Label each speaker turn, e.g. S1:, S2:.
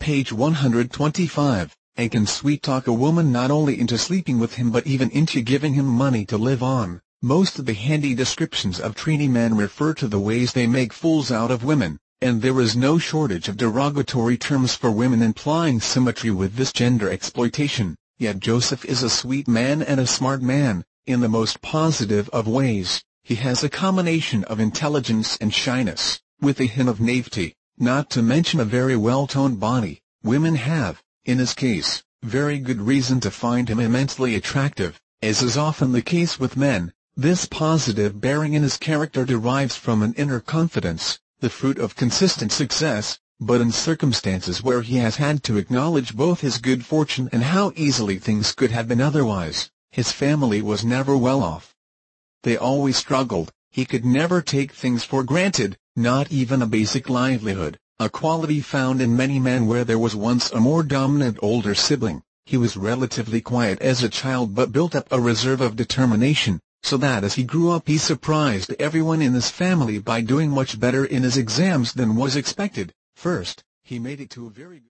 S1: page 125, and can sweet-talk a woman not only into sleeping with him but even into giving him money to live on. Most of the handy descriptions of treaty men refer to the ways they make fools out of women, and there is no shortage of derogatory terms for women implying symmetry with this gender exploitation. Yet Joseph is a sweet man and a smart man, in the most positive of ways. He has a combination of intelligence and shyness, with a hint of naivety, not to mention a very well-toned body. Women have, in his case, very good reason to find him immensely attractive, as is often the case with men. This positive bearing in his character derives from an inner confidence, the fruit of consistent success, but in circumstances where he has had to acknowledge both his good fortune and how easily things could have been otherwise. His family was never well off. They always struggled. He could never take things for granted, not even a basic livelihood, a quality found in many men where there was once a more dominant older sibling. He was relatively quiet as a child but built up a reserve of determination, so that as he grew up he surprised everyone in his family by doing much better in his exams than was expected. First, he made it to a very